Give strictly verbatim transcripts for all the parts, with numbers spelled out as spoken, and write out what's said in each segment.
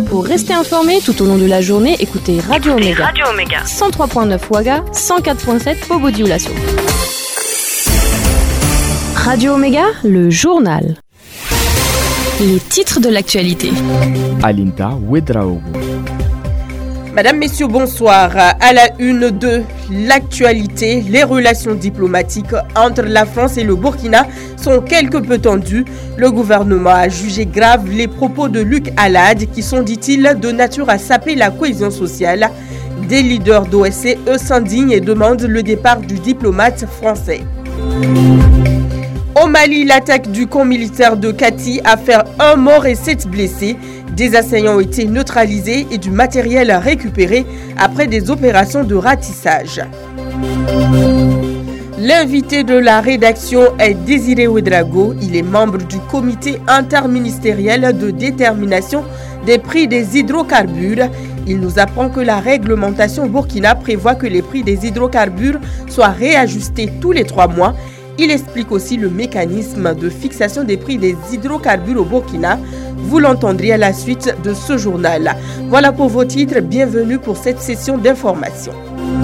Pour rester informé tout au long de la journée, écoutez Radio Omega. Radio Omega. cent trois virgule neuf Ouaga, cent quatre virgule sept Bobo Dioulasso. Radio Omega, le journal. Les titres de l'actualité. Alinta Ouedraogo. Madame, Messieurs, bonsoir. À la une de l'actualité, les relations diplomatiques entre la France et le Burkina sont quelque peu tendues. Le gouvernement a jugé grave les propos de Luc Alade qui sont, dit-il, de nature à saper la cohésion sociale. Des leaders d'O S C, eux, s'indignent et demandent le départ du diplomate français. Au Mali, l'attaque du camp militaire de Kati a fait un mort et sept blessés. Des assaillants ont été neutralisés et du matériel récupéré après des opérations de ratissage. L'invité de la rédaction est Désiré Ouedraogo. Il est membre du comité interministériel de détermination des prix des hydrocarbures. Il nous apprend que la réglementation Burkina prévoit que les prix des hydrocarbures soient réajustés tous les trois mois. Il explique aussi le mécanisme de fixation des prix des hydrocarbures au Burkina. Vous l'entendrez à la suite de ce journal. Voilà pour vos titres. Bienvenue pour cette session d'information.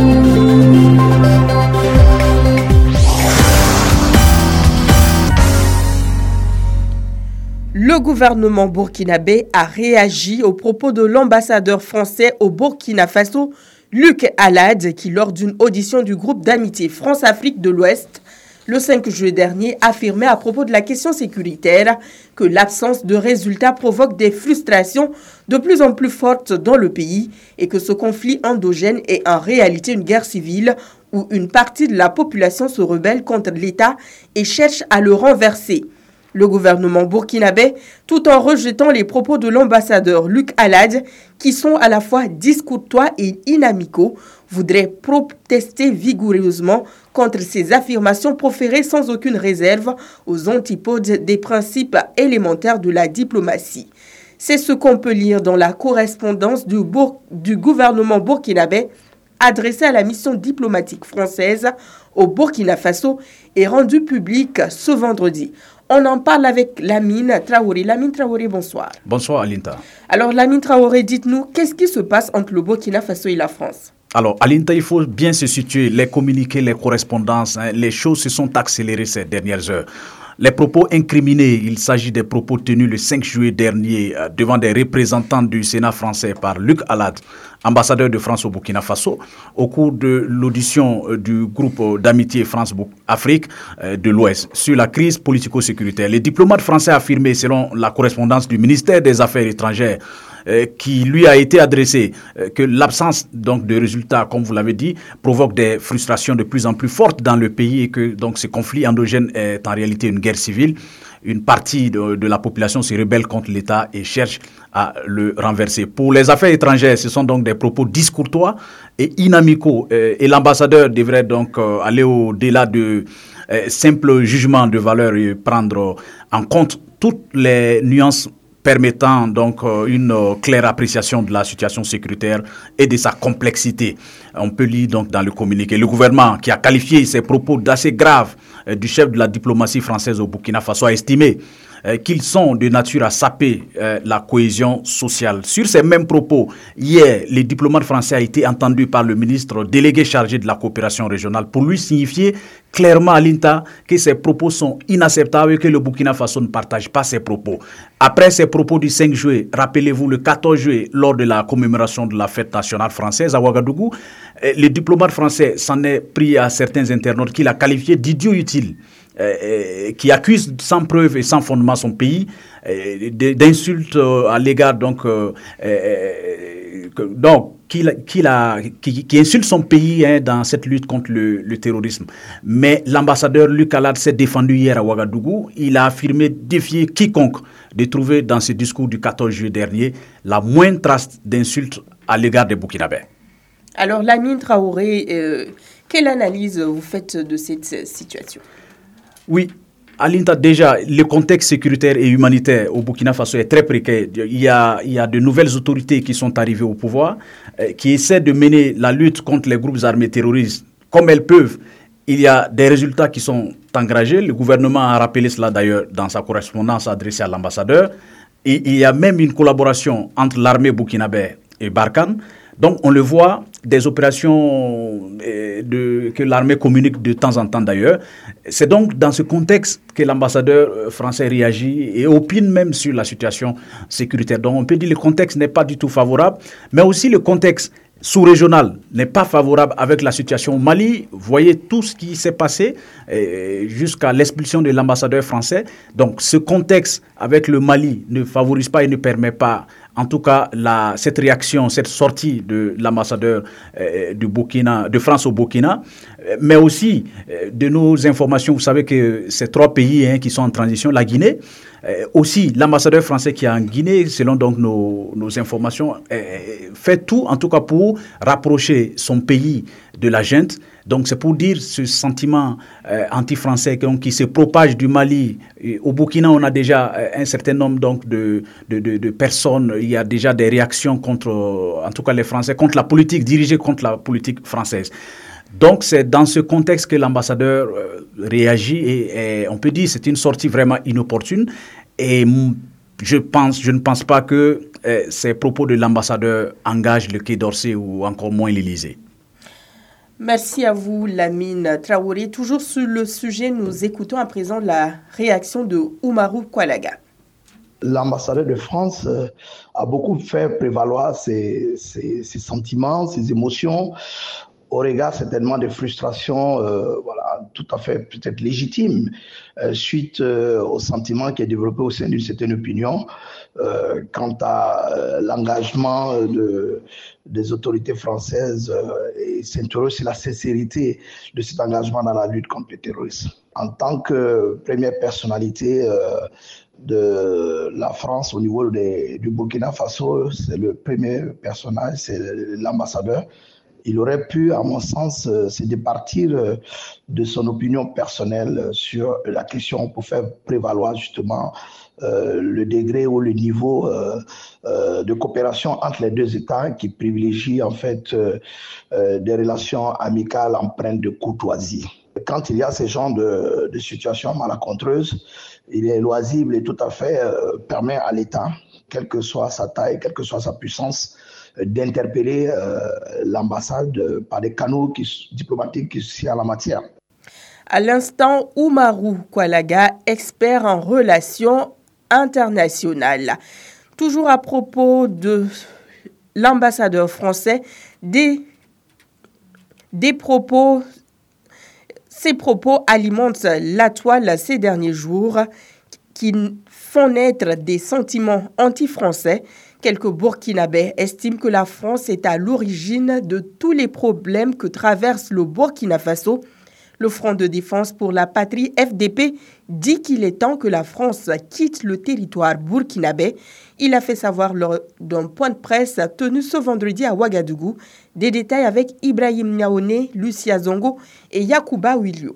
Le gouvernement burkinabé a réagi aux propos de l'ambassadeur français au Burkina Faso, Luc Alade, qui, lors d'une audition du groupe d'amitié France-Afrique de l'Ouest, le cinq juillet dernier, affirmait à propos de la question sécuritaire que l'absence de résultats provoque des frustrations de plus en plus fortes dans le pays et que ce conflit endogène est en réalité une guerre civile où une partie de la population se rebelle contre l'État et cherche à le renverser. Le gouvernement burkinabé, tout en rejetant les propos de l'ambassadeur Luc Alade, qui sont à la fois discourtois et inamicaux, voudrait protester vigoureusement contre ces affirmations proférées sans aucune réserve aux antipodes des principes élémentaires de la diplomatie. C'est ce qu'on peut lire dans la correspondance du, Bour- du gouvernement burkinabé adressée à la mission diplomatique française au Burkina Faso et rendue publique ce vendredi. On en parle avec Lamine Traoré. Lamine Traoré, bonsoir. Bonsoir, Alinta. Alors, Lamine Traoré, dites-nous, qu'est-ce qui se passe entre le Burkina Faso et la France ? Alors, Alinta, il faut bien se situer. Les communiqués, les correspondances, hein, les choses se sont accélérées ces dernières heures. Les propos incriminés, il s'agit des propos tenus le cinq juillet dernier euh, devant des représentants du Sénat français par Luc Alade, ambassadeur de France au Burkina Faso, au cours de l'audition euh, du groupe euh, d'amitié France-Afrique euh, de l'Ouest sur la crise politico-sécuritaire. Les diplomates français affirmaient, selon la correspondance du ministère des Affaires étrangères, euh, qui lui a été adressée, euh, que l'absence donc de résultats, comme vous l'avez dit, provoque des frustrations de plus en plus fortes dans le pays et que donc ce conflit endogène est en réalité une guerre civile. Une partie de, de la population se rebelle contre l'État et cherche à le renverser. Pour les affaires étrangères, ce sont donc des propos discourtois et inamicaux. Euh, et l'ambassadeur devrait donc euh, aller au-delà de euh, simples jugements de valeur et prendre en compte toutes les nuances permettant donc euh, une euh, claire appréciation de la situation sécuritaire et de sa complexité. On peut lire donc dans le communiqué. Le gouvernement qui a qualifié ces propos d'assez graves euh, du chef de la diplomatie française au Burkina Faso a estimé euh, qu'ils sont de nature à saper euh, la cohésion sociale. Sur ces mêmes propos, hier, le diplomate français a été entendu par le ministre délégué chargé de la coopération régionale pour lui signifier clairement à l'Inta que ces propos sont inacceptables et que le Burkina Faso ne partage pas ces propos. Après ces propos du cinq juillet, rappelez-vous le quatorze juillet, lors de la commémoration de la fête nationale française à Ouagadougou, le diplomate français s'en est pris à certains internautes qu'il a qualifiés d'idiots utiles, euh, qui accusent sans preuve et sans fondement son pays, euh, d'insultes à l'égard donc, euh, euh, donc qui, qui, la, qui, qui insulte son pays hein, dans cette lutte contre le, le terrorisme. Mais l'ambassadeur Luc Alade s'est défendu hier à Ouagadougou. Il a affirmé défier quiconque de trouver dans ce discours du quatorze juillet dernier la moindre trace d'insulte à l'égard des Burkinabés. Alors, Lamine Traoré, euh, quelle analyse vous faites de cette situation ? Oui, Alinta, déjà, le contexte sécuritaire et humanitaire au Burkina Faso est très précaire. Il y a, il y a de nouvelles autorités qui sont arrivées au pouvoir, euh, qui essaient de mener la lutte contre les groupes armés terroristes comme elles peuvent. Il y a des résultats qui sont engagés. Le gouvernement a rappelé cela d'ailleurs dans sa correspondance adressée à l'ambassadeur. Et il y a même une collaboration entre l'armée burkinabé et Barkhane. Donc, on le voit, des opérations de, que l'armée communique de temps en temps d'ailleurs. C'est donc dans ce contexte que l'ambassadeur français réagit et opine même sur la situation sécuritaire. Donc, on peut dire que le contexte n'est pas du tout favorable, mais aussi le contexte sous-régional n'est pas favorable avec la situation au Mali. Vous voyez tout ce qui s'est passé eh, jusqu'à l'expulsion de l'ambassadeur français. Donc, ce contexte avec le Mali ne favorise pas et ne permet pas, en tout cas, la, cette réaction, cette sortie de l'ambassadeur euh, du Burkina, de France au Burkina, euh, mais aussi euh, de nos informations. Vous savez que ces trois pays hein, qui sont en transition, la Guinée, euh, aussi l'ambassadeur français qui est en Guinée, selon donc nos, nos informations, euh, fait tout, en tout cas pour rapprocher son pays de la junte. Donc c'est pour dire ce sentiment euh, anti-français donc, qui se propage du Mali. Et au Burkina, on a déjà euh, un certain nombre donc, de, de, de, de personnes. Il y a déjà des réactions contre, euh, en tout cas les Français, contre la politique, dirigée contre la politique française. Donc c'est dans ce contexte que l'ambassadeur euh, réagit et, et on peut dire que c'est une sortie vraiment inopportune. Et je, pense, je ne pense pas que euh, ces propos de l'ambassadeur engagent le Quai d'Orsay ou encore moins l'Élysée. Merci à vous, Lamine Traoré. Toujours sur le sujet, nous écoutons à présent la réaction de Oumarou Kwalaga. L'ambassadeur de France euh, a beaucoup fait prévaloir ses, ses, ses sentiments, ses émotions, au regard certainement de frustrations euh, voilà, tout à fait peut-être légitimes, euh, suite euh, au sentiment qui est développé au sein d'une certaine opinion euh, quant à euh, l'engagement de, des autorités françaises euh, et s'interroge sur la sincérité de cet engagement dans la lutte contre le terrorisme. En tant que première personnalité euh, de la France au niveau des, du Burkina Faso, c'est le premier personnage, c'est l'ambassadeur. Il aurait pu, à mon sens, euh, se départir euh, de son opinion personnelle euh, sur la question pour faire prévaloir justement euh, le degré ou le niveau euh, euh, de coopération entre les deux États qui privilégie en fait euh, euh, des relations amicales empreintes de courtoisie. Quand il y a ce genre de, de situations malencontreuses, il est loisible et tout à fait euh, permet à l'État, quelle que soit sa taille, quelle que soit sa puissance, d'interpeller euh, l'ambassade euh, par des canaux qui, diplomatiques qui sont en la matière. À l'instant, Oumarou Kwalaga, expert en relations internationales. Toujours à propos de l'ambassadeur français, des, des propos, ces propos alimentent la toile ces derniers jours qui font naître des sentiments anti-français. Quelques Burkinabés estiment que la France est à l'origine de tous les problèmes que traverse le Burkina Faso. Le Front de défense pour la patrie F D P dit qu'il est temps que la France quitte le territoire burkinabé. Il a fait savoir lors d'un point de presse tenu ce vendredi à Ouagadougou. Des détails avec Ibrahim Niaoné, Lucia Zongo et Yacouba Willio.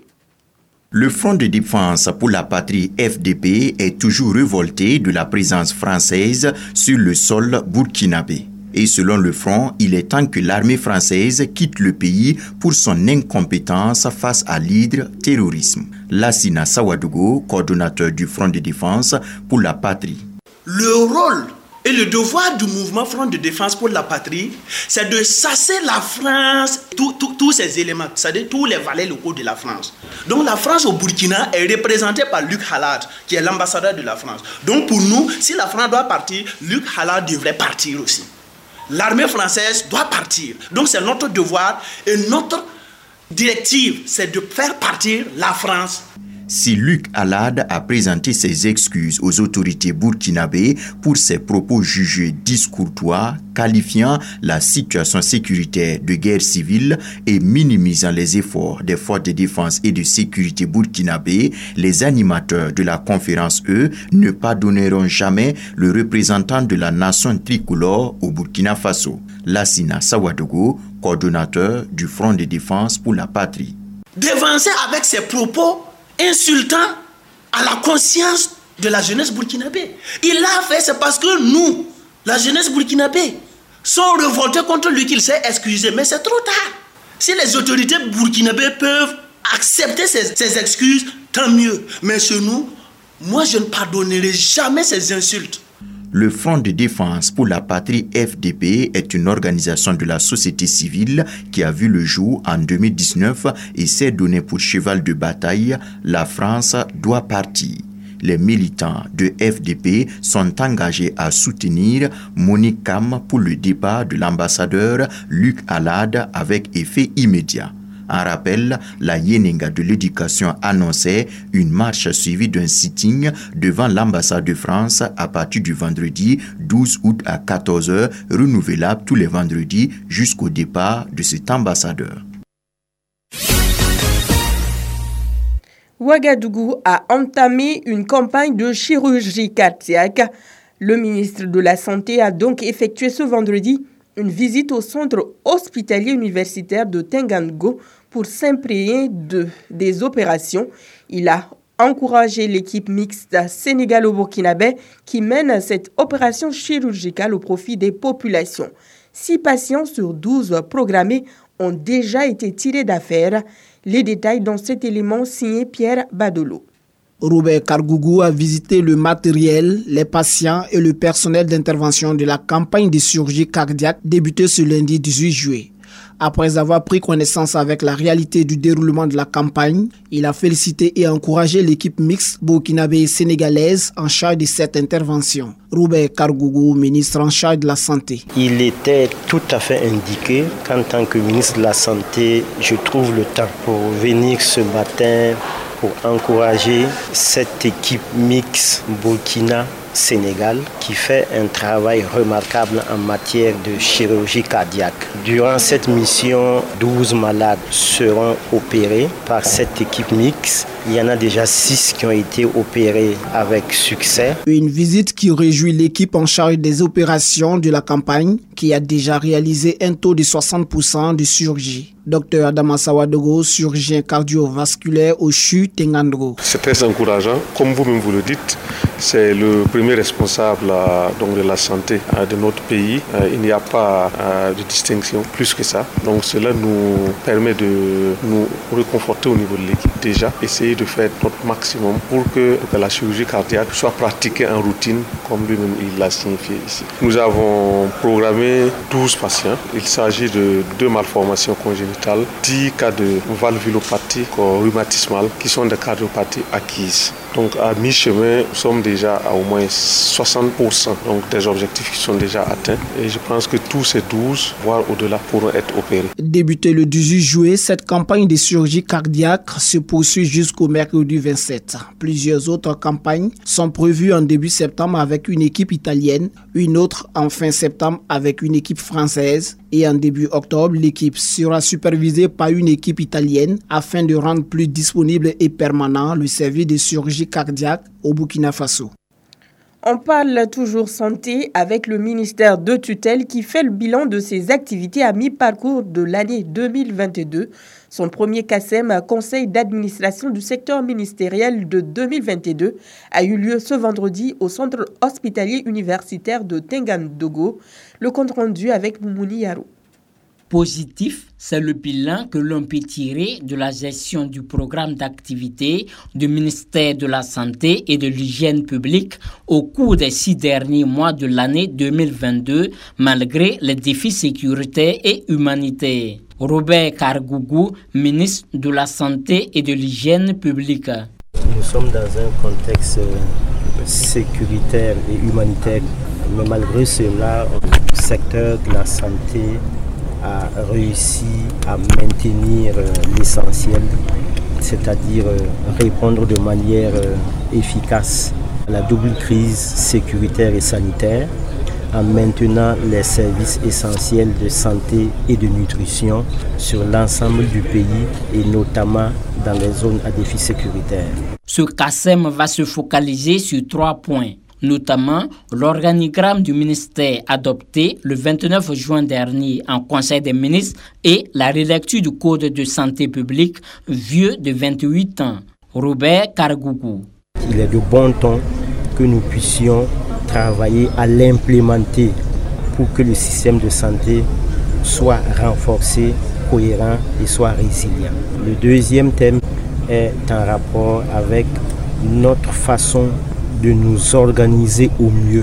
Le Front de défense pour la patrie F D P est toujours révolté de la présence française sur le sol burkinabé. Et selon le Front, il est temps que l'armée française quitte le pays pour son incompétence face à l'hydre terrorisme. Lassina Sawadougou, coordonnateur du Front de défense pour la patrie. Le rôle et le devoir du mouvement Front de défense pour la patrie, c'est de chasser la France, tous ces éléments, c'est-à-dire tous les valets locaux de la France. Donc la France au Burkina est représentée par Luc Halad, qui est l'ambassadeur de la France. Donc pour nous, si la France doit partir, Luc Halad devrait partir aussi. L'armée française doit partir. Donc c'est notre devoir et notre directive, c'est de faire partir la France. Si Luc Halad a présenté ses excuses aux autorités burkinabées pour ses propos jugés discourtois, qualifiant la situation sécuritaire de guerre civile et minimisant les efforts des forces de défense et de sécurité burkinabées, les animateurs de la conférence, eux, ne pardonneront jamais le représentant de la nation tricolore au Burkina Faso. Lassina Sawadougou, coordonnateur du Front de défense pour la patrie. Dévancer avec ses propos insultant à la conscience de la jeunesse burkinabé. Il l'a fait, c'est parce que nous, la jeunesse burkinabé, sont révoltés contre lui qu'il s'est excusé. Mais c'est trop tard. Si les autorités burkinabées peuvent accepter ces, ces excuses, tant mieux. Mais chez nous, moi je ne pardonnerai jamais ces insultes. Le Front de défense pour la patrie F D P est une organisation de la société civile qui a vu le jour en deux mille dix-neuf et s'est donné pour cheval de bataille « La France doit partir ». Les militants de F D P sont engagés à soutenir Monique Kam pour le départ de l'ambassadeur Luc Alade avec effet immédiat. En rappel, la Yeninga de l'éducation annonçait une marche suivie d'un sitting devant l'ambassade de France à partir du vendredi douze août à quatorze heures, renouvelable tous les vendredis jusqu'au départ de cet ambassadeur. Ouagadougou a entamé une campagne de chirurgie cardiaque. Le ministre de la Santé a donc effectué ce vendredi une visite au centre hospitalier universitaire de Tengango pour s'imprégner de, des opérations. Il a encouragé l'équipe mixte sénégalo-burkinabé qui mène cette opération chirurgicale au profit des populations. Six patients sur douze programmés ont déjà été tirés d'affaire. Les détails dans cet élément signé Pierre Badolo. Robert Kargougou a visité le matériel, les patients et le personnel d'intervention de la campagne de chirurgie cardiaque débutée ce lundi dix-huit juillet. Après avoir pris connaissance avec la réalité du déroulement de la campagne, il a félicité et encouragé l'équipe mixte burkinabé et sénégalaise en charge de cette intervention. Robert Kargougou, ministre en charge de la Santé. Il était tout à fait indiqué qu'en tant que ministre de la Santé, je trouve le temps pour venir ce matin pour encourager cette équipe mixte Burkina-Sénégal qui fait un travail remarquable en matière de chirurgie cardiaque. Durant cette mission, douze malades seront opérés par cette équipe mixte. Il y en a déjà six qui ont été opérés avec succès. Une visite qui réjouit l'équipe en charge des opérations de la campagne qui a déjà réalisé un taux de soixante pour cent de chirurgie. Docteur Adama Sawadogo, chirurgien cardiovasculaire au C H U Tengango. C'est très encourageant. Comme vous-même vous le dites, c'est le premier responsable euh, donc de la santé euh, de notre pays. Euh, il n'y a pas euh, de distinction plus que ça. Donc cela nous permet de nous réconforter au niveau de l'équipe déjà. Essayer de faire notre maximum pour que, que la chirurgie cardiaque soit pratiquée en routine comme lui-même il l'a signifié ici. Nous avons programmé douze patients. Il s'agit de deux malformations congénitales, dix cas de valvulopathie rhumatismale qui sont des cardiopathies acquises. Donc à mi-chemin, nous sommes déjà à au moins soixante pour cent donc des objectifs qui sont déjà atteints. Et je pense que tous ces douze, voire au-delà, pourront être opérés. Débutée le dix-huit juillet, cette campagne de chirurgie cardiaque se poursuit jusqu'au mercredi vingt-sept. Plusieurs autres campagnes sont prévues en début septembre avec une équipe italienne, une autre en fin septembre avec une équipe française et en début octobre, l'équipe sera supervisée par une équipe italienne afin de rendre plus disponible et permanent le service de chirurgie cardiaque au Burkina Faso. On parle toujours santé avec le ministère de tutelle qui fait le bilan de ses activités à mi-parcours de l'année deux mille vingt-deux. Son premier C A S E M, Conseil d'administration du secteur ministériel de deux mille vingt-deux, a eu lieu ce vendredi au centre hospitalier universitaire de Tengandogo. Le compte rendu avec Moumouni Yaro. Positif, c'est le bilan que l'on peut tirer de la gestion du programme d'activité du ministère de la Santé et de l'Hygiène publique au cours des six derniers mois de l'année deux mille vingt-deux, malgré les défis sécuritaires et humanitaires. Robert Kargougou, ministre de la Santé et de l'Hygiène publique. Nous sommes dans un contexte sécuritaire et humanitaire, mais malgré cela, le secteur de la santé a réussi à maintenir l'essentiel, c'est-à-dire répondre de manière efficace à la double crise sécuritaire et sanitaire en maintenant les services essentiels de santé et de nutrition sur l'ensemble du pays et notamment dans les zones à défi sécuritaire. Ce C A S E M va se focaliser sur trois points, notamment l'organigramme du ministère adopté le vingt-neuf juin dernier en Conseil des ministres et la relecture du Code de santé publique vieux de vingt-huit ans. Robert Kargougou. Il est de bon ton que nous puissions travailler à l'implémenter pour que le système de santé soit renforcé, cohérent et soit résilient. Le deuxième thème est en rapport avec notre façon de nous organiser au mieux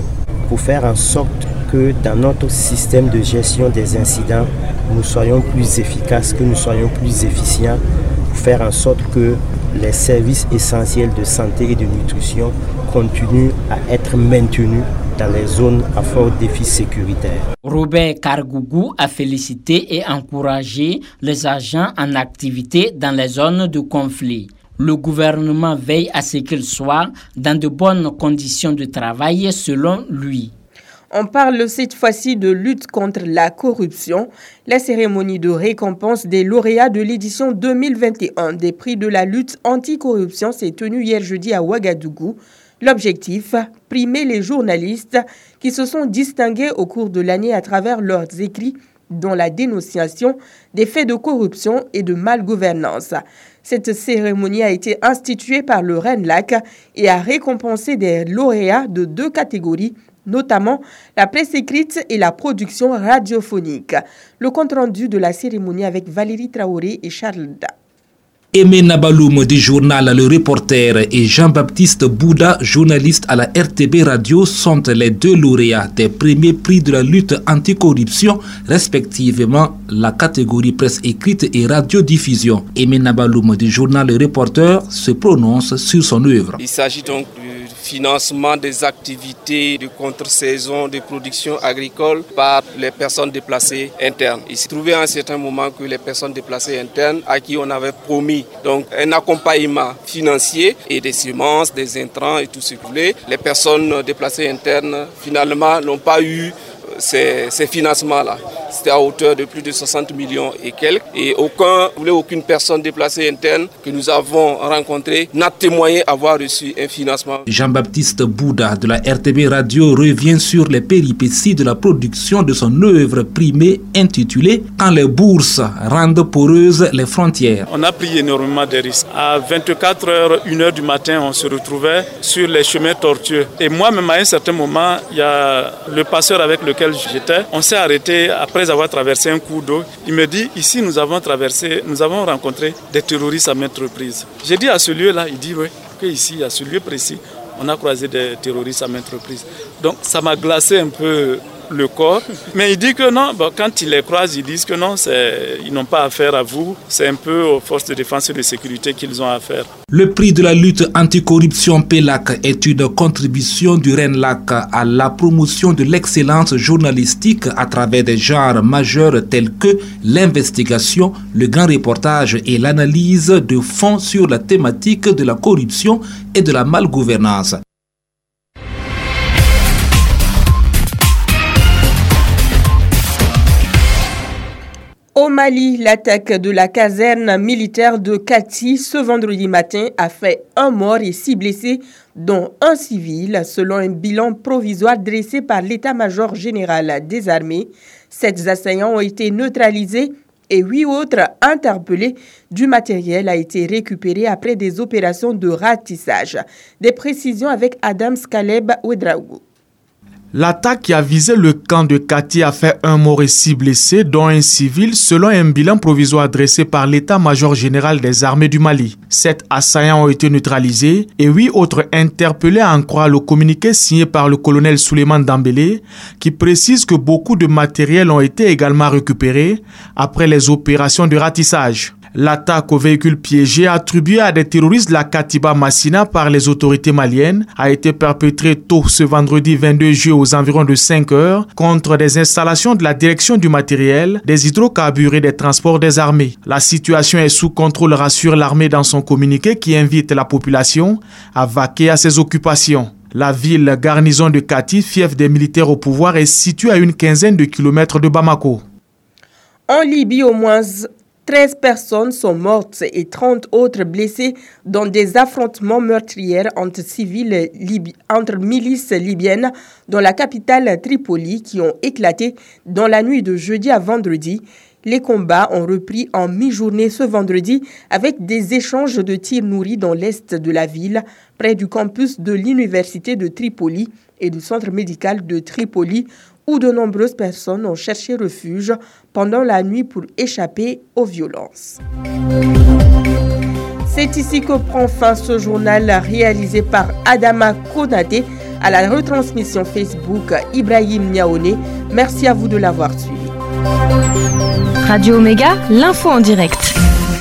pour faire en sorte que dans notre système de gestion des incidents, nous soyons plus efficaces, que nous soyons plus efficients, pour faire en sorte que les services essentiels de santé et de nutrition continuent à être maintenus dans les zones à fort défi sécuritaire. Robert Kargougou a félicité et encouragé les agents en activité dans les zones de conflit. Le gouvernement veille à ce qu'ils soient dans de bonnes conditions de travail selon lui. On parle cette fois-ci de lutte contre la corruption. La cérémonie de récompense des lauréats de l'édition deux mille vingt et un des prix de la lutte anticorruption s'est tenue hier jeudi à Ouagadougou. L'objectif, primer les journalistes qui se sont distingués au cours de l'année à travers leurs écrits dont la dénonciation des faits de corruption et de malgouvernance. Cette cérémonie a été instituée par le RENLAC et a récompensé des lauréats de deux catégories, notamment la presse écrite et la production radiophonique. Le compte-rendu de la cérémonie avec Valérie Traoré et Charles Da. Aimé Nabaloum du journal Le Reporter et Jean-Baptiste Bouda, journaliste à la R T B Radio, sont les deux lauréats des premiers prix de la lutte anticorruption, respectivement la catégorie presse écrite et radiodiffusion. Aimé Nabaloum du journal Le Reporter se prononce sur son œuvre. Il s'agit donc du financement des activités de contre-saison de production agricole par les personnes déplacées internes. Il s'est trouvé à un certain moment que les personnes déplacées internes à qui on avait promis donc un accompagnement financier et des semences, des intrants et tout ce que vous voulez. Les personnes déplacées internes finalement n'ont pas eu ces, ces financements-là. C'était à hauteur de plus de soixante millions et quelques. Et aucun, aucune personne déplacée interne que nous avons rencontrée n'a témoigné avoir reçu un financement. Jean-Baptiste Bouda de la R T B Radio revient sur les péripéties de la production de son œuvre primée intitulée « Quand les bourses rendent poreuses les frontières ». On a pris énormément de risques. À vingt-quatre heures, une heure du matin, on se retrouvait sur les chemins tortueux. Et moi-même, à un certain moment, il y a le passeur avec lequel j'étais, on s'est arrêté après Après avoir traversé un cours d'eau, il me dit, ici nous avons traversé, nous avons rencontré des terroristes à maintes reprises. J'ai dit à ce lieu-là, il dit oui, qu'ici, à ce lieu précis, on a croisé des terroristes à maintes reprises. Donc ça m'a glacé un peu le corps. Mais il dit que non, bon, quand ils les croisent, ils disent que non, ils n'ont pas affaire à vous. C'est un peu aux forces de défense et de sécurité qu'ils ont affaire. Le prix de la lutte anticorruption P E L A C est une contribution du RENLAC à la promotion de l'excellence journalistique à travers des genres majeurs tels que l'investigation, le grand reportage et l'analyse de fond sur la thématique de la corruption et de la malgouvernance. Au Mali, l'attaque de la caserne militaire de Kati ce vendredi matin a fait un mort et six blessés, dont un civil, selon un bilan provisoire dressé par l'état-major général des armées. Sept assaillants ont été neutralisés et huit autres interpellés. Du matériel a été récupéré après des opérations de ratissage. Des précisions avec Adam Skaleb Ouedraogo. L'attaque qui a visé le camp de Kati a fait un mort et six blessés, dont un civil, selon un bilan provisoire dressé par l'état-major général des armées du Mali. Sept assaillants ont été neutralisés et huit autres interpellés, à en croire le communiqué signé par le colonel Souleymane Dambélé, qui précise que beaucoup de matériel ont été également récupérés après les opérations de ratissage. L'attaque au véhicule piégé attribuée à des terroristes de la Katiba Massina par les autorités maliennes a été perpétrée tôt ce vendredi vingt-deux juillet aux environs de cinq heures contre des installations de la direction du matériel, des hydrocarbures et des transports des armées. La situation est sous contrôle, rassure l'armée dans son communiqué qui invite la population à vaquer à ses occupations. La ville garnison de Kati, fief des militaires au pouvoir, est située à une quinzaine de kilomètres de Bamako. En Libye, au moins treize personnes sont mortes et trente autres blessées dans des affrontements meurtriers entre civils libi- entre milices libyennes dans la capitale Tripoli qui ont éclaté dans la nuit de jeudi à vendredi. Les combats ont repris en mi-journée ce vendredi avec des échanges de tirs nourris dans l'est de la ville, près du campus de l'université de Tripoli et du centre médical de Tripoli, où de nombreuses personnes ont cherché refuge pendant la nuit pour échapper aux violences. C'est ici que prend fin ce journal réalisé par Adama Konaté À la retransmission Facebook, Ibrahim Niaoné. Merci à vous de l'avoir suivi. Radio Omega, l'info en direct.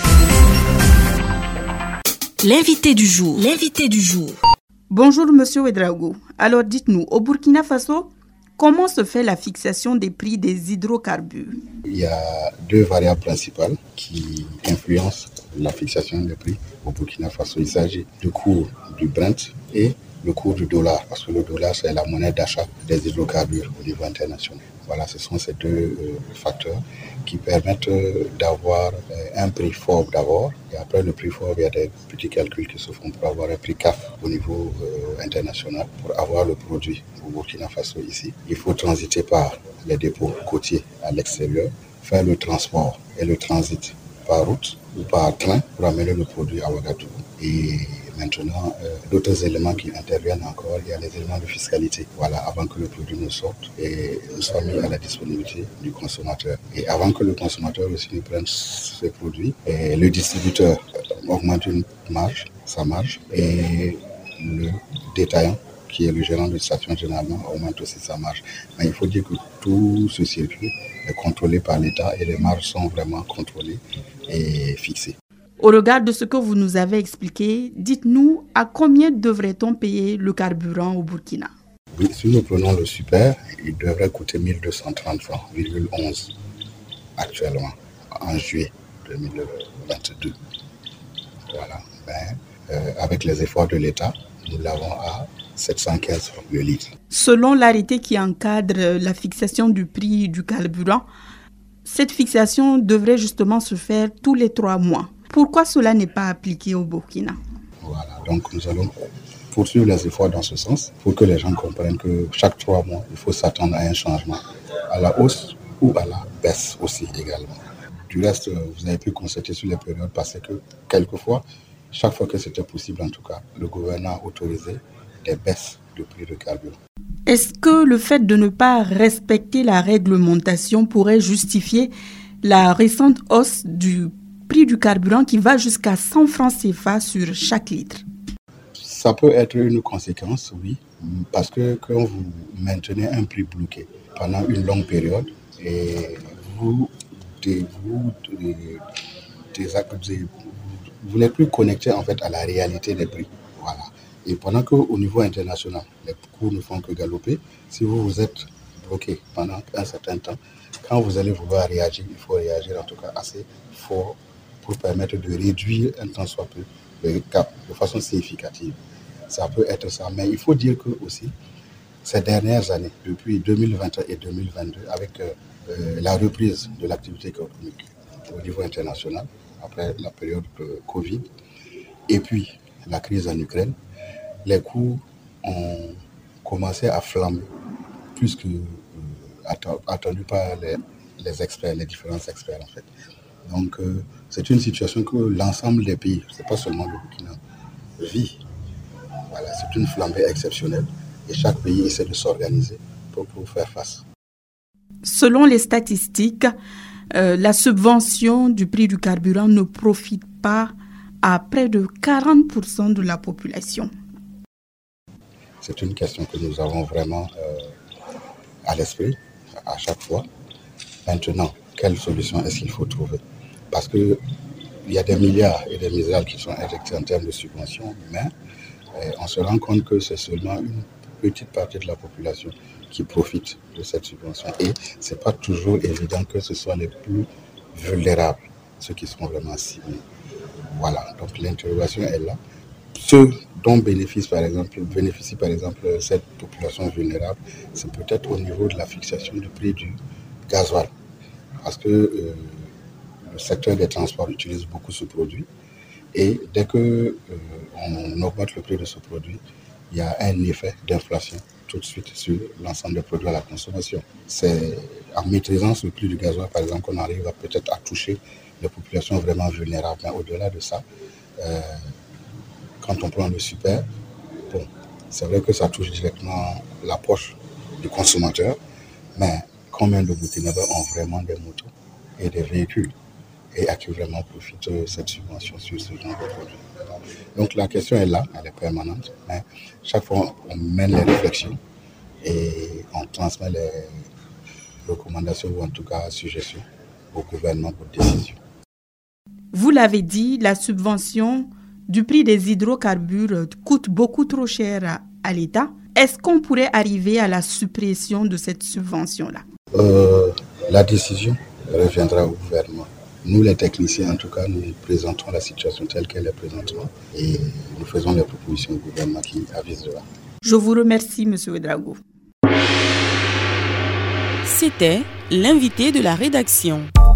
L'invité du jour. L'invité du jour. Bonjour Monsieur Ouedraogo. Alors dites-nous, au Burkina Faso, comment se fait la fixation des prix des hydrocarbures? Il y a deux variables principales qui influencent la fixation des prix au Burkina Faso. Il s'agit du cours du Brent et le cours du dollar, parce que le dollar c'est la monnaie d'achat des hydrocarbures au niveau international. Voilà, ce sont ces deux euh, facteurs qui permettent euh, d'avoir euh, un prix fort d'abord, et après le prix fort, il y a des petits calculs qui se font pour avoir un prix C A F au niveau euh, international. Pour avoir le produit au Burkina Faso ici, il faut transiter par les dépôts côtiers à l'extérieur, faire le transport et le transit par route ou par train pour amener le produit à Ouagadougou. Et maintenant, euh, d'autres éléments qui interviennent encore, il y a les éléments de fiscalité, voilà, avant que le produit ne sorte et soit mis à la disponibilité du consommateur. Et avant que le consommateur aussi ne prenne ce produit, et le distributeur augmente une marge, sa marge, et le détaillant, qui est le gérant de station généralement, augmente aussi sa marge. Mais il faut dire que tout ce circuit est contrôlé par l'État et les marges sont vraiment contrôlées et fixées. Au regard de ce que vous nous avez expliqué, dites-nous à combien devrait-on payer le carburant au Burkina? Oui, si nous prenons le super, il devrait coûter mille deux cent trente francs, virgule onze actuellement, en juillet deux mille vingt-deux. Voilà. Ben, euh, avec les efforts de l'État, nous l'avons à sept cent quinze francs le litre. Selon l'arrêté qui encadre la fixation du prix du carburant, cette fixation devrait justement se faire tous les trois mois. Pourquoi cela n'est pas appliqué au Burkina? Voilà, donc nous allons poursuivre les efforts dans ce sens pour que les gens comprennent que chaque trois mois, il faut s'attendre à un changement, à la hausse ou à la baisse aussi également. Du reste, vous avez pu constater sur les périodes passées que quelquefois, chaque fois que c'était possible en tout cas, le gouvernement a autorisé des baisses de prix de carburant. Est-ce que le fait de ne pas respecter la réglementation pourrait justifier la récente hausse du prix du carburant qui va jusqu'à cent francs C F A sur chaque litre? Ça peut être une conséquence, oui, parce que quand vous maintenez un prix bloqué pendant une longue période et vous, de, vous, de, de, de, vous n'êtes plus connecté en fait à la réalité des prix. Voilà. Et pendant qu'au niveau international, les cours ne font que galoper, si vous vous êtes bloqué pendant un certain temps, quand vous allez vouloir réagir, il faut réagir en tout cas assez fort pour permettre de réduire un tant soit peu le cap de façon significative. Ça peut être ça, mais il faut dire que aussi, ces dernières années, depuis deux mille vingt et deux mille vingt-deux, avec euh, la reprise de l'activité économique au niveau international, après la période de Covid, et puis la crise en Ukraine, les coûts ont commencé à flamber, plus que euh, attendu par les, les experts, les différents experts en fait. Donc, euh, c'est une situation que l'ensemble des pays, c'est pas seulement le Burkina, vit. Voilà, c'est une flambée exceptionnelle et chaque pays essaie de s'organiser pour, pour faire face. Selon les statistiques, euh, la subvention du prix du carburant ne profite pas à près de quarante pour cent de la population. C'est une question que nous avons vraiment euh, à l'esprit à chaque fois. Maintenant, quelle solution est-ce qu'il faut trouver? Parce qu'il y a des milliards et des milliards qui sont injectés en termes de subventions, mais euh, on se rend compte que c'est seulement une petite partie de la population qui profite de cette subvention. Et ce n'est pas toujours évident que ce soit les plus vulnérables, ceux qui sont vraiment ciblés. Voilà, donc l'interrogation est là. Ceux dont bénéficie par exemple, bénéficie par exemple cette population vulnérable, c'est peut-être au niveau de la fixation du prix du gasoil. Parce que euh, le secteur des transports utilise beaucoup ce produit et dès qu'on euh, augmente le prix de ce produit, il y a un effet d'inflation tout de suite sur l'ensemble des produits à la consommation. C'est en maîtrisant ce prix du gasoil, par exemple, qu'on arrive à peut-être à toucher les populations vraiment vulnérables. Mais au-delà de ça, euh, quand on prend le super, bon, c'est vrai que ça touche directement la poche du consommateur, mais combien de Burkinabés ont vraiment des motos et des véhicules? et à qui vraiment profite cette subvention sur ce genre de produit. Donc la question est là, elle est permanente. Mais chaque fois, on mène les réflexions et on transmet les recommandations ou en tout cas suggestions au gouvernement pour décision. Vous l'avez dit, la subvention du prix des hydrocarbures coûte beaucoup trop cher à, à l'État. Est-ce qu'on pourrait arriver à la suppression de cette subvention-là ? euh, La décision reviendra au gouvernement. Nous, les techniciens, en tout cas, nous présentons la situation telle qu'elle est présentement et nous faisons les propositions au gouvernement qui avise de là. Je vous remercie, M. Ouedraogo. C'était l'invité de la rédaction.